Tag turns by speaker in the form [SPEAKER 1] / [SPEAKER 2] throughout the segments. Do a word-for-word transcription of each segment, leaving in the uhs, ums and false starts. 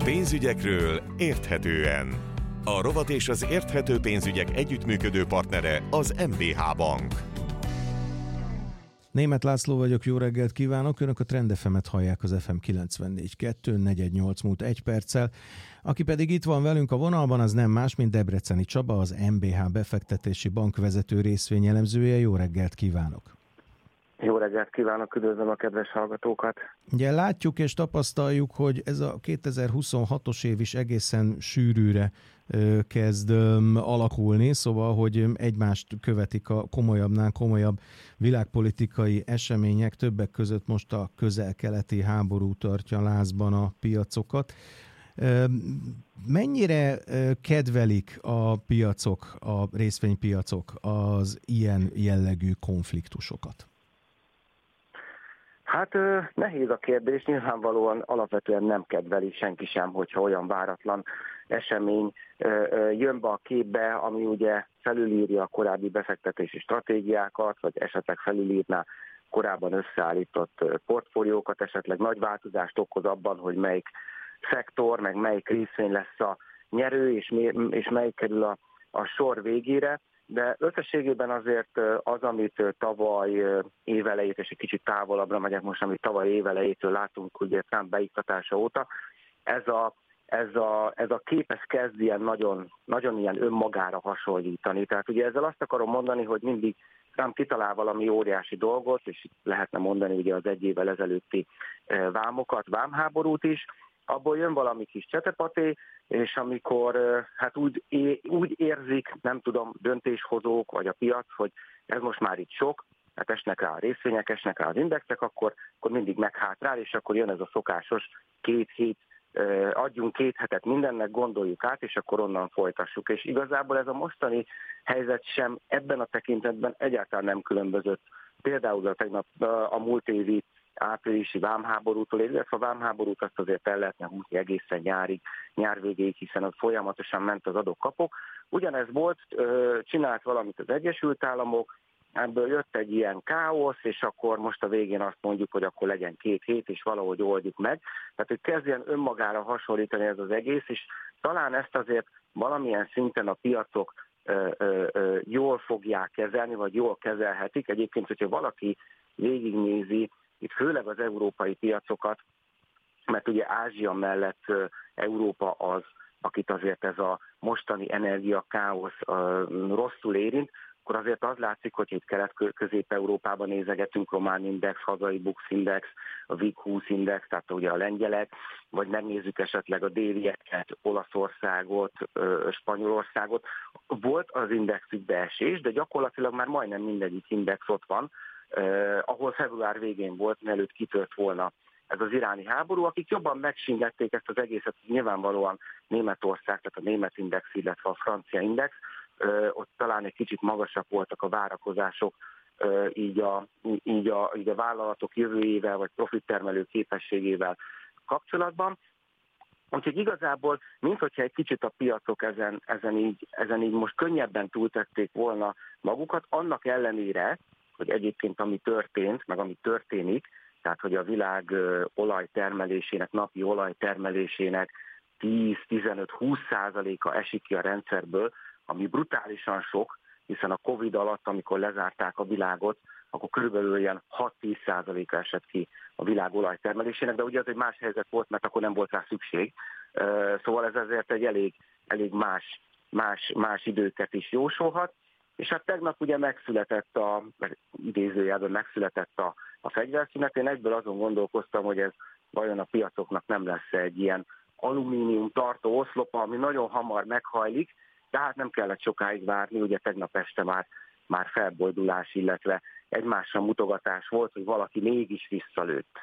[SPEAKER 1] Pénzügyekről érthetően. A rovat és az érthető pénzügyek együttműködő partnere az em bé há Bank.
[SPEAKER 2] Németh László vagyok, jó reggelt kívánok! Önök a Trend ef emet hallják az ef em kilencvennégy kettő, negyvennyolc múlt egy perccel. Aki pedig itt van velünk a vonalban, az nem más, mint Debreceni Csaba, az em bé há befektetési bank vezető részvényelemzője. Jó reggelt kívánok!
[SPEAKER 3] Jó reggelt kívánok, üdvözlöm a kedves hallgatókat!
[SPEAKER 2] Ugye látjuk és tapasztaljuk, hogy ez a kétezer-huszonhatos év is egészen sűrűre kezd alakulni, szóval, hogy egymást követik a komolyabbnál komolyabb világpolitikai események, többek között most a közel-keleti háború tartja lázban a piacokat. Mennyire kedvelik a piacok, a részvénypiacok az ilyen jellegű konfliktusokat?
[SPEAKER 3] Hát nehéz a kérdés, nyilvánvalóan alapvetően nem kedveli senki sem, hogyha olyan váratlan esemény jön be a képbe, ami ugye felülírja a korábbi befektetési stratégiákat, vagy esetleg felülírná korábban összeállított portfóliókat, esetleg nagy változást okoz abban, hogy melyik szektor, meg melyik részvény lesz a nyerő, és, és melyik kerül a, a sor végére. De összességében azért az, amit tavaly évelejét, és egy kicsit távolabbra megyek most, amit tavaly évelejétől látunk, ugye Trump beiktatása óta, ez a, ez a, ez a kép ez kezd ilyen nagyon, nagyon ilyen önmagára hasonlítani. Tehát ugye ezzel azt akarom mondani, hogy mindig Trump kitalál valami óriási dolgot, és lehetne mondani ugye az egy évvel ezelőtti vámokat, vámháborút is, abból jön valami kis csetepaté, és amikor hát úgy, úgy érzik, nem tudom, döntéshozók vagy a piac, hogy ez most már itt sok, hát esnek rá a részvények, esnek rá az indexek, akkor, akkor mindig meghátrál, és akkor jön ez a szokásos két hét, adjunk két hetet mindennek, gondoljuk át, és akkor onnan folytassuk. És igazából ez a mostani helyzet sem ebben a tekintetben egyáltalán nem különbözött. Például a tegnap a múlt évi áprilisi vámháborútól, illetve a vámháborút azt azért el lehetne húzni egészen nyárig, nyár végéig, hiszen ott folyamatosan ment az adok-kapok. Ugyanez volt, csinált valamit az Egyesült Államok, ebből jött egy ilyen káosz, és akkor most a végén azt mondjuk, hogy akkor legyen két hét, és valahogy oldjuk meg. Tehát, hogy kezdjen önmagára hasonlítani ez az egész, és talán ezt azért valamilyen szinten a piacok ö, ö, ö, jól fogják kezelni, vagy jól kezelhetik. Egyébként, hogyha valaki végignézi, itt főleg az európai piacokat, mert ugye Ázsia mellett Európa az, akit azért ez a mostani energiakáosz rosszul érint, akkor azért az látszik, hogy itt Kelet-Közép-Európában nézegetünk, Román Index, hazai Bux Index, a vé i gé húsz Index, tehát ugye a lengyelek, vagy megnézzük esetleg a délieket, Olaszországot, Spanyolországot. Volt az indexük beesés, de gyakorlatilag már majdnem mindegyik index ott van, Uh, ahol február végén volt, mielőtt kitört volna ez az iráni háború, akik jobban megsingették ezt az egészet, nyilvánvalóan Németország, tehát a német index, illetve a francia index, uh, ott talán egy kicsit magasabb voltak a várakozások, uh, így, a, így, a, így a vállalatok jövőjével, vagy profittermelő képességével kapcsolatban. Úgyhogy igazából, minthogyha egy kicsit a piacok ezen, ezen, így, ezen így most könnyebben túltették volna magukat, annak ellenére, hogy egyébként ami történt, meg ami történik, tehát hogy a világ olajtermelésének, napi olajtermelésének tíz-tizenöt-húsz százaléka esik ki a rendszerből, ami brutálisan sok, hiszen a Covid alatt, amikor lezárták a világot, akkor körülbelül ilyen hat-tíz százaléka esett ki a világ olajtermelésének, de ugye az egy más helyzet volt, mert akkor nem volt rá szükség. Szóval ez azért egy elég, elég más, más, más időket is jósolhat. És hát tegnap ugye megszületett a, idézőjelben megszületett a, a fegyverszünet. Én egyből azon gondolkoztam, hogy ez vajon a piacoknak nem lesz egy ilyen alumínium tartó oszlopa, ami nagyon hamar meghajlik, de hát nem kellett sokáig várni, ugye tegnap este már, már felbojdulás, illetve egymásra mutogatás volt, hogy valaki mégis visszalőtt.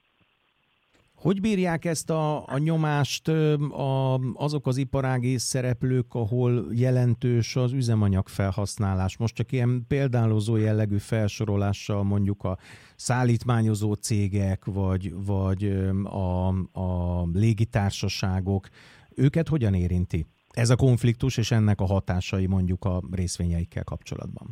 [SPEAKER 2] Hogy bírják ezt a, a nyomást a, azok az iparági szereplők, ahol jelentős az üzemanyag felhasználás? Most csak ilyen példálozó jellegű felsorolással mondjuk a szállítmányozó cégek, vagy, vagy a, a légitársaságok. Őket hogyan érinti ez a konfliktus és ennek a hatásai mondjuk a részvényeikkel kapcsolatban?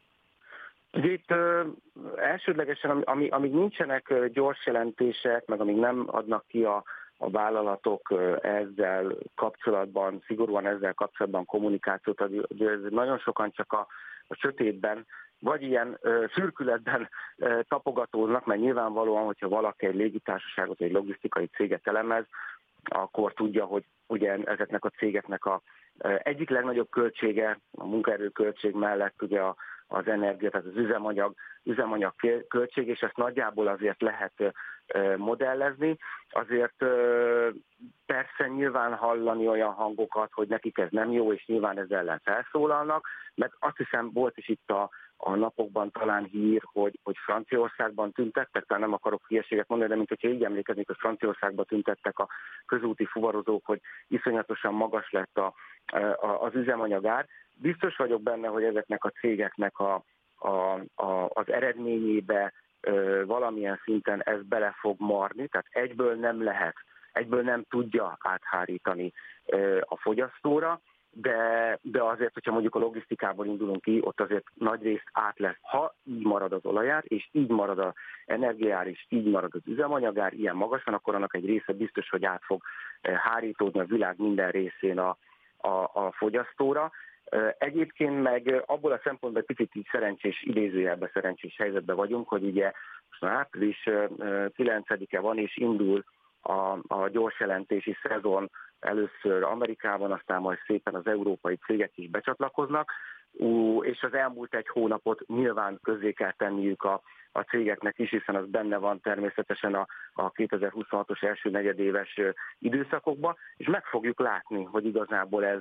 [SPEAKER 3] Itt ö, elsődlegesen, ami, amíg nincsenek gyors jelentések, meg amíg nem adnak ki a, a vállalatok ezzel kapcsolatban, szigorúan ezzel kapcsolatban kommunikációt ad, nagyon sokan csak a, a sötétben, vagy ilyen ö, szürkületben ö, tapogatóznak, mert nyilvánvalóan, hogyha valaki egy légitársaságot, egy logisztikai céget elemez, akkor tudja, hogy ugye ezeknek a cégeknek a ö, egyik legnagyobb költsége, a munkaerő költség mellett ugye a, az energia, tehát az üzemanyag, üzemanyag költség, és ezt nagyjából azért lehet ö, modellezni. Azért ö, persze nyilván hallani olyan hangokat, hogy nekik ez nem jó, és nyilván ez ellen felszólalnak, mert azt hiszem volt is itt a a napokban talán hír, hogy, hogy Franciaországban tüntettek, tehát nem akarok hülyeséget mondani, de mint hogyha így emlékeznék, hogy Franciaországban tüntettek a közúti fuvarozók, hogy iszonyatosan magas lett a, a, az üzemanyagár. Biztos vagyok benne, hogy ezeknek a cégeknek a, a, a, az eredményébe ö, valamilyen szinten ez bele fog marni, tehát egyből nem lehet, egyből nem tudja áthárítani ö, a fogyasztóra, De, de azért, hogyha mondjuk a logisztikából indulunk ki, ott azért nagy részt át lesz, ha így marad az olajár, és így marad az energiaár, és így marad az üzemanyagár, ilyen magasan, akkor annak egy része biztos, hogy át fog hárítódni a világ minden részén a, a, a fogyasztóra. Egyébként meg abból a szempontból egy picit így szerencsés, idézőjelben szerencsés helyzetben vagyunk, hogy ugye most már április kilencedike van, és indul a, a gyorsjelentési szezon, először Amerikában, aztán majd szépen az európai cégek is becsatlakoznak, és az elmúlt egy hónapot nyilván közzé kell tenniük a, a cégeknek is, hiszen az benne van természetesen a, a kétezer-huszonhatos első negyedéves időszakokban, és meg fogjuk látni, hogy igazából ez,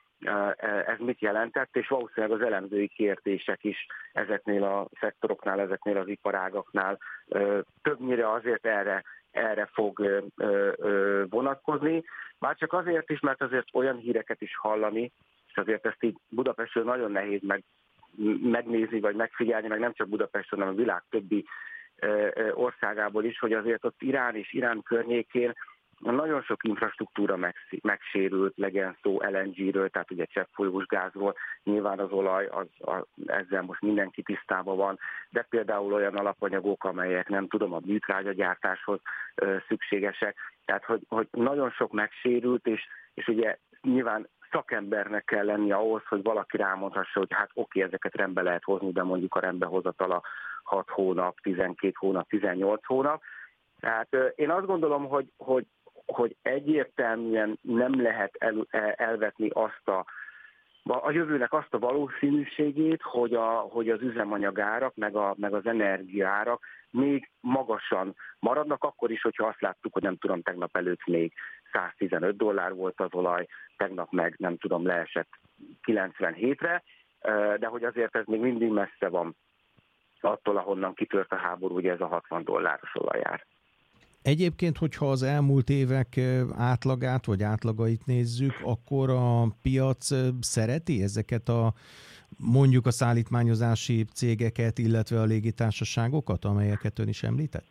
[SPEAKER 3] ez mit jelentett, és valószínűleg az elemzői kérdések is ezeknél a szektoroknál, ezeknél az iparágaknál többnyire azért erre erre fog ö, ö, vonatkozni. Már csak azért is, mert azért olyan híreket is hallani, és azért ezt így Budapestről nagyon nehéz meg, megnézni, vagy megfigyelni, meg nem csak Budapestről, hanem a világ többi ö, ö, országából is, hogy azért ott Irán és Irán környékén nagyon sok infrastruktúra megsérült, legyen szó el en gé-ről, tehát ugye cseppfolyós gázról, nyilván az olaj, az, az, ezzel most mindenki tisztában van, de például olyan alapanyagok, amelyek nem tudom, a műtrágyagyártáshoz ö, szükségesek, tehát hogy, hogy nagyon sok megsérült, és, és ugye nyilván szakembernek kell lenni ahhoz, hogy valaki rámondhassa, hogy hát oké, ezeket rendbe lehet hozni, de mondjuk a rendbehozatala hat hónap, tizenkét hónap, tizennyolc hónap. Tehát ö, én azt gondolom, hogy, hogy hogy egyértelműen nem lehet el, elvetni azt a, a jövőnek azt a valószínűségét, hogy, a, hogy az üzemanyagárak, meg, a, meg az energiaárak még magasan maradnak, akkor is, hogyha azt láttuk, hogy nem tudom, tegnap előtt még száztizenöt dollár volt az olaj, tegnap meg nem tudom, leesett kilencvenhétre, de hogy azért ez még mindig messze van attól, ahonnan kitört a háború, ugye ez a hatvan dolláros olajár.
[SPEAKER 2] Egyébként, hogyha az elmúlt évek átlagát vagy átlagait nézzük, akkor a piac szereti ezeket a mondjuk a szállítmányozási cégeket, illetve a légitársaságokat, amelyeket ön is említett?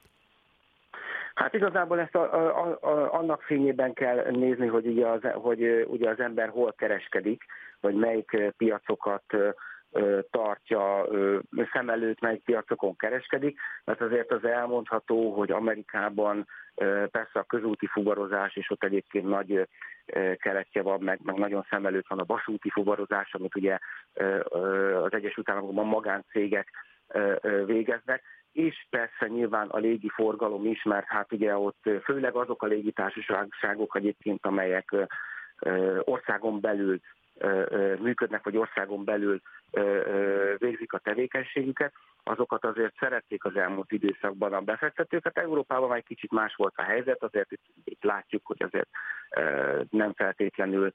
[SPEAKER 3] Hát igazából ezt a, a, a, annak fényében kell nézni, hogy ugye, az, hogy ugye az ember hol kereskedik, vagy melyik piacokat tartja szem előtt, melyik piacokon kereskedik, mert azért az elmondható, hogy Amerikában persze a közúti fuvarozás, és ott egyébként nagy keresztje van, meg, meg nagyon szem előtt van a vasúti fuvarozás, amit ugye az Egyesült Államokban magáncégek végeznek, és persze nyilván a légi forgalom is, mert hát ugye ott főleg azok a légitársaságok egyébként, amelyek országon belül működnek, vagy országon belül végzik a tevékenységüket, azokat azért szerették az elmúlt időszakban a befektetőket. Európában már egy kicsit más volt a helyzet, azért itt, itt látjuk, hogy azért nem feltétlenül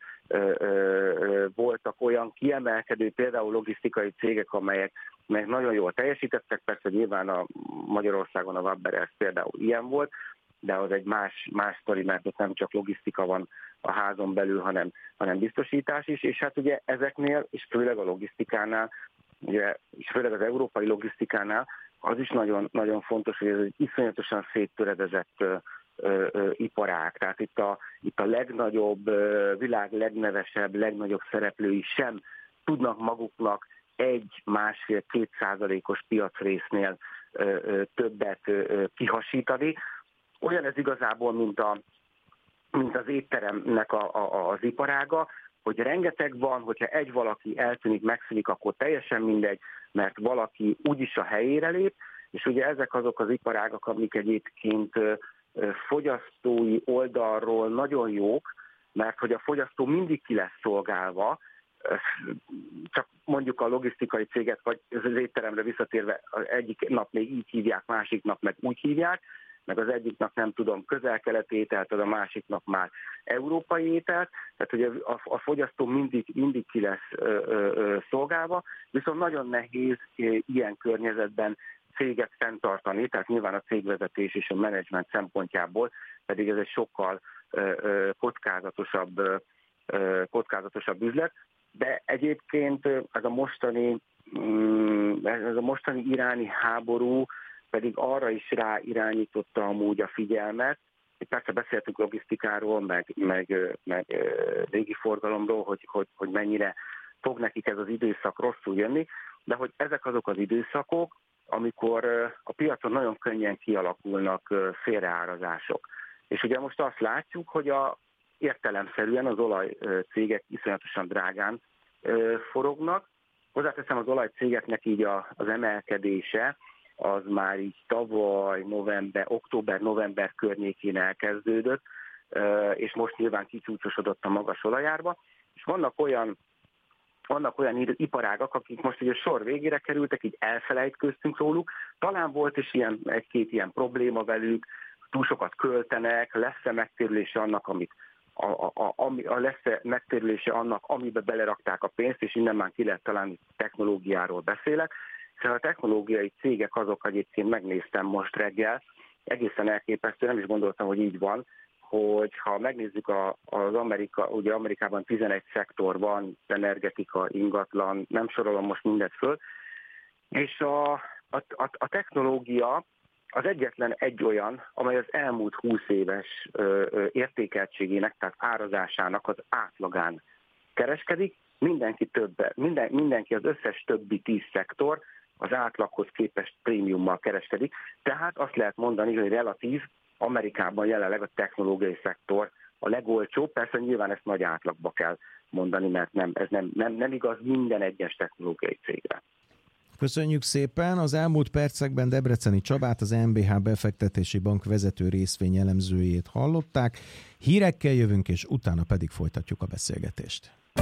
[SPEAKER 3] voltak olyan kiemelkedő, például logisztikai cégek, amelyek meg nagyon jól teljesítettek, persze nyilván a Magyarországon a Webber például ilyen volt, de az egy más, más sztori, mert ott nem csak logisztika van a házon belül, hanem, hanem biztosítás is, és hát ugye ezeknél, és főleg a logisztikánál, ugye, és főleg az európai logisztikánál, az is nagyon, nagyon fontos, hogy ez egy iszonyatosan széttöredezett ö, ö, ö, iparág. Tehát itt a, itt a legnagyobb, ö, világ legnevesebb, legnagyobb szereplői sem tudnak maguknak egy, másfél, két százalékos piacrésznél ö, ö, többet ö, kihasítani. Olyan ez igazából, mint a mint az étteremnek a, a, az iparága, hogy rengeteg van, hogyha egy valaki eltűnik, megszűnik, akkor teljesen mindegy, mert valaki úgyis a helyére lép, és ugye ezek azok az iparágak, amik egyébként fogyasztói oldalról nagyon jók, mert hogy a fogyasztó mindig ki lesz szolgálva, csak mondjuk a logisztikai céget, vagy az étteremre visszatérve, egyik nap még így hívják, másik nap meg úgy hívják, meg az egyik nap nem tudom, közel-keleti ételt, az a másik nap már európai ételt, tehát ugye a, a fogyasztó mindig, mindig ki lesz ö, ö, szolgálva, viszont nagyon nehéz ilyen környezetben céget fenntartani, tehát nyilván a cégvezetés és a menedzsment szempontjából pedig ez egy sokkal ö, ö, kockázatosabb, ö, kockázatosabb üzlet, de egyébként ez a mostani, ez a mostani iráni háború pedig arra is rá irányította amúgy a figyelmet, hogy persze beszéltünk logisztikáról, meg, meg, meg régi forgalomról, hogy, hogy, hogy mennyire fog nekik ez az időszak rosszul jönni, de hogy ezek azok az időszakok, amikor a piacon nagyon könnyen kialakulnak félreárazások. És ugye most azt látjuk, hogy a értelemszerűen az olajcégek iszonyatosan drágán forognak. Hozzáteszem, az olajcégeknek így az emelkedése az már így tavaly, november, október-november környékén elkezdődött, és most nyilván kicsúcsosodott a magas olajárba. És vannak olyan, vannak olyan iparágak, akik most ugye sor végére kerültek, így elfelejtköztünk róluk. Talán volt is ilyen, egy-két ilyen probléma velük, túl sokat költenek, lesz-e megtérülése annak, amit A, a, a, a lesz megtérülése annak, amiben belerakták a pénzt, és innen már ki lehet találni, technológiáról beszélek. Szóval a technológiai cégek azok, egyébként megnéztem most reggel, egészen elképesztő, nem is gondoltam, hogy így van, hogy ha megnézzük a, az Amerika, ugye Amerikában tizenegy szektor van, energetika, ingatlan, nem sorolom most mindet föl, és a, a, a, a technológia az egyetlen egy olyan, amely az elmúlt húsz éves ö, ö, értékeltségének, tehát árazásának az átlagán kereskedik, mindenki többet, minden, mindenki az összes többi tíz szektor az átlaghoz képest prémiummal kereskedik, tehát azt lehet mondani, hogy relatív Amerikában jelenleg a technológiai szektor a legolcsóbb, persze nyilván ezt nagy átlagba kell mondani, mert nem, ez nem, nem, nem igaz minden egyes technológiai cégre.
[SPEAKER 2] Köszönjük szépen! Az elmúlt percekben Debreceni Csabát, az em bé há befektetési bank vezető részvény elemzőjét hallották. Hírekkel jövünk, és utána pedig folytatjuk a beszélgetést.